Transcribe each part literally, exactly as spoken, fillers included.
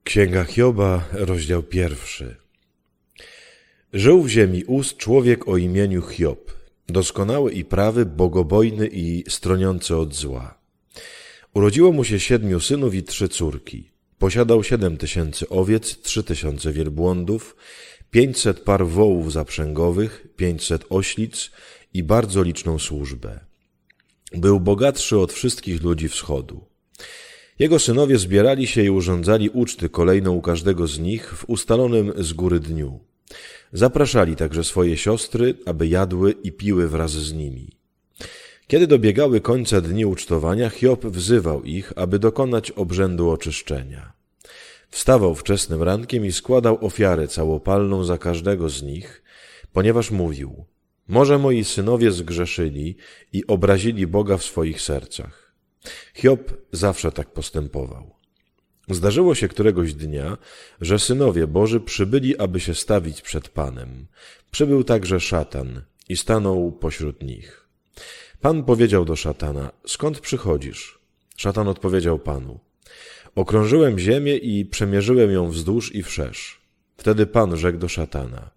Księga Hioba, rozdział pierwszy. Żył w ziemi ust człowiek o imieniu Hiob, doskonały i prawy, bogobojny i stroniący od zła. Urodziło mu się siedmiu synów i trzy córki. Posiadał siedem tysięcy owiec, trzy tysiące wielbłądów, pięćset par wołów zaprzęgowych, pięćset oślic i bardzo liczną służbę. Był bogatszy od wszystkich ludzi wschodu. Jego synowie zbierali się i urządzali uczty kolejną u każdego z nich w ustalonym z góry dniu. Zapraszali także swoje siostry, aby jadły i piły wraz z nimi. Kiedy dobiegały końca dni ucztowania, Hiob wzywał ich, aby dokonać obrzędu oczyszczenia. Wstawał wczesnym rankiem i składał ofiarę całopalną za każdego z nich, ponieważ mówił: może moi synowie zgrzeszyli i obrazili Boga w swoich sercach. Hiob zawsze tak postępował. Zdarzyło się któregoś dnia, że synowie Boży przybyli, aby się stawić przed Panem. Przybył także szatan i stanął pośród nich. Pan powiedział do szatana: skąd przychodzisz? Szatan odpowiedział Panu: okrążyłem ziemię i przemierzyłem ją wzdłuż i wszerz. Wtedy Pan rzekł do szatana: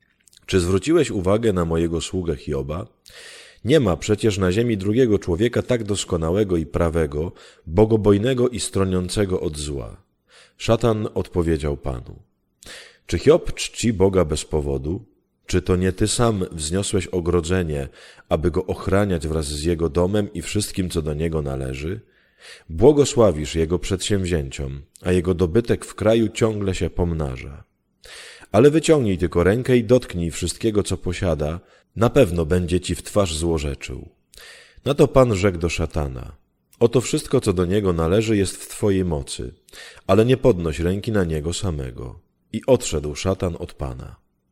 czy zwróciłeś uwagę na mojego sługę Hioba? Nie ma przecież na ziemi drugiego człowieka tak doskonałego i prawego, bogobojnego i stroniącego od zła. Szatan odpowiedział Panu: czy Hiob czci Boga bez powodu? Czy to nie ty sam wzniosłeś ogrodzenie, aby go ochraniać wraz z jego domem i wszystkim, co do niego należy? Błogosławisz jego przedsięwzięciom, a jego dobytek w kraju ciągle się pomnaża. Ale wyciągnij tylko rękę i dotknij wszystkiego, co posiada, na pewno będzie ci w twarz złorzeczył. Na to Pan rzekł do szatana: oto wszystko, co do niego należy, jest w twojej mocy, ale nie podnoś ręki na niego samego. I odszedł szatan od Pana.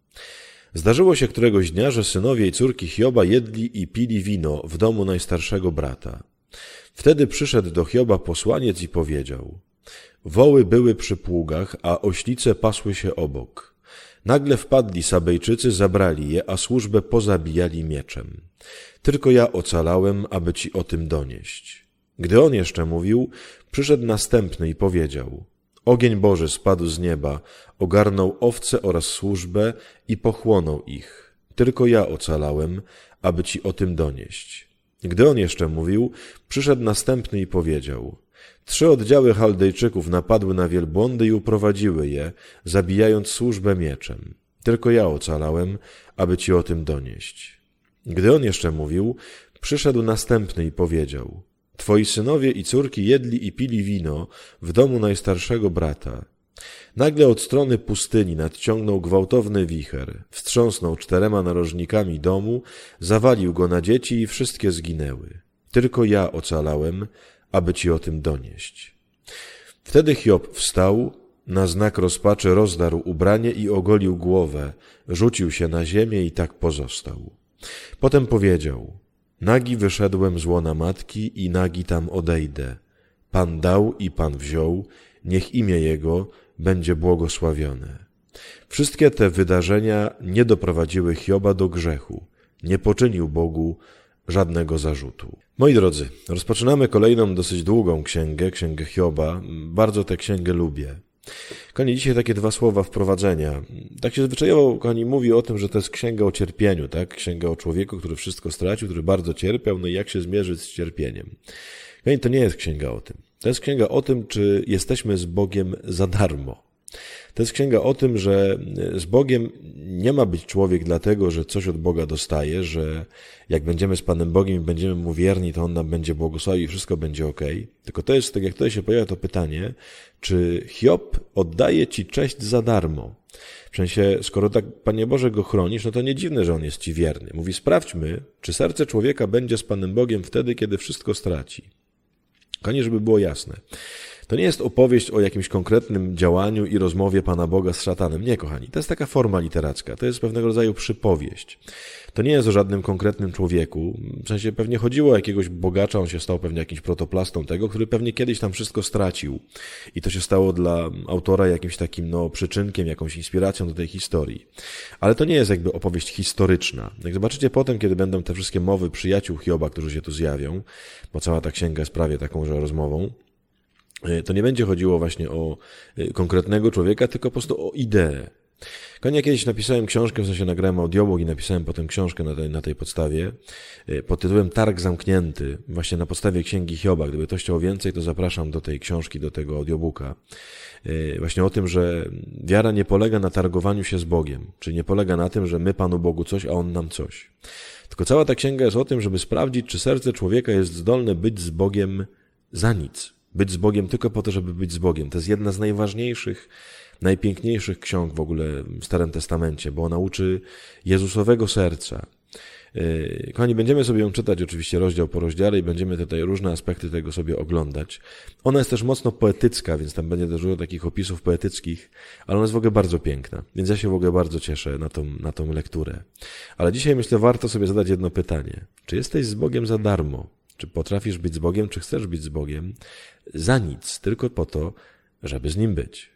Zdarzyło się któregoś dnia, że synowie i córki Hioba jedli i pili wino w domu najstarszego brata. Wtedy przyszedł do Hioba posłaniec i powiedział: woły były przy pługach, a oślice pasły się obok. Nagle wpadli Sabejczycy, zabrali je, a służbę pozabijali mieczem. Tylko ja ocalałem, aby ci o tym donieść. Gdy on jeszcze mówił, przyszedł następny i powiedział: ogień Boży spadł z nieba, ogarnął owce oraz służbę i pochłonął ich. Tylko ja ocalałem, aby ci o tym donieść. Gdy on jeszcze mówił, przyszedł następny i powiedział: trzy oddziały Chaldejczyków napadły na wielbłądy i uprowadziły je, zabijając służbę mieczem. Tylko ja ocalałem, aby ci o tym donieść. Gdy on jeszcze mówił, przyszedł następny i powiedział: twoi synowie i córki jedli i pili wino w domu najstarszego brata. Nagle od strony pustyni nadciągnął gwałtowny wicher, wstrząsnął czterema narożnikami domu, zawalił go na dzieci i wszystkie zginęły. Tylko ja ocalałem, aby ci o tym donieść. Wtedy Hiob wstał, na znak rozpaczy rozdarł ubranie i ogolił głowę, rzucił się na ziemię i tak pozostał. Potem powiedział: nagi wyszedłem z łona matki i nagi tam odejdę. Pan dał i Pan wziął, niech imię Jego będzie błogosławione. Wszystkie te wydarzenia nie doprowadziły Hioba do grzechu, nie poczynił Bogu żadnego zarzutu. Moi drodzy, rozpoczynamy kolejną dosyć długą księgę, księgę Hioba. Bardzo tę księgę lubię. Kochani, dzisiaj takie dwa słowa wprowadzenia. Tak się zwyczajowo, kochani, mówi o tym, że to jest księga o cierpieniu, tak? Księga o człowieku, który wszystko stracił, który bardzo cierpiał, no i jak się zmierzyć z cierpieniem. Kochani, to nie jest księga o tym. To jest księga o tym, czy jesteśmy z Bogiem za darmo. To jest księga o tym, że z Bogiem nie ma być człowiek dlatego, że coś od Boga dostaje, że jak będziemy z Panem Bogiem i będziemy Mu wierni, to On nam będzie błogosławił i wszystko będzie okej. Tylko to jest, tak jak tutaj się pojawia to pytanie, czy Hiob oddaje ci cześć za darmo? W sensie, skoro tak, Panie Boże, go chronisz, no to nie dziwne, że On jest ci wierny. Mówi: sprawdźmy, czy serce człowieka będzie z Panem Bogiem wtedy, kiedy wszystko straci. Konie, żeby było jasne. To nie jest opowieść o jakimś konkretnym działaniu i rozmowie Pana Boga z szatanem. Nie, kochani. To jest taka forma literacka. To jest pewnego rodzaju przypowieść. To nie jest o żadnym konkretnym człowieku. W sensie pewnie chodziło o jakiegoś bogacza, on się stał pewnie jakimś protoplastą tego, który pewnie kiedyś tam wszystko stracił. I to się stało dla autora jakimś takim, no, przyczynkiem, jakąś inspiracją do tej historii. Ale to nie jest jakby opowieść historyczna. Jak zobaczycie potem, kiedy będą te wszystkie mowy przyjaciół Hioba, którzy się tu zjawią, bo cała ta księga jest prawie taką, że rozmową, to nie będzie chodziło właśnie o konkretnego człowieka, tylko po prostu o ideę. Ja kiedyś napisałem książkę, w sensie nagrałem audiobook i napisałem potem książkę na tej, na tej podstawie pod tytułem Targ zamknięty, właśnie na podstawie Księgi Hioba. Gdyby ktoś chciał więcej, to zapraszam do tej książki, do tego audiobooka. Właśnie o tym, że wiara nie polega na targowaniu się z Bogiem, czyli nie polega na tym, że my Panu Bogu coś, a On nam coś. Tylko cała ta księga jest o tym, żeby sprawdzić, czy serce człowieka jest zdolne być z Bogiem za nic. Być z Bogiem tylko po to, żeby być z Bogiem. To jest jedna z najważniejszych, najpiękniejszych ksiąg w ogóle w Starym Testamencie, bo ona uczy Jezusowego serca. Kochani, będziemy sobie ją czytać oczywiście rozdział po rozdziale i będziemy tutaj różne aspekty tego sobie oglądać. Ona jest też mocno poetycka, więc tam będzie też dużo takich opisów poetyckich, ale ona jest w ogóle bardzo piękna, więc ja się w ogóle bardzo cieszę na tą, na tą lekturę. Ale dzisiaj myślę, warto sobie zadać jedno pytanie. Czy jesteś z Bogiem za darmo? Czy potrafisz być z Bogiem, czy chcesz być z Bogiem za nic, tylko po to, żeby z Nim być?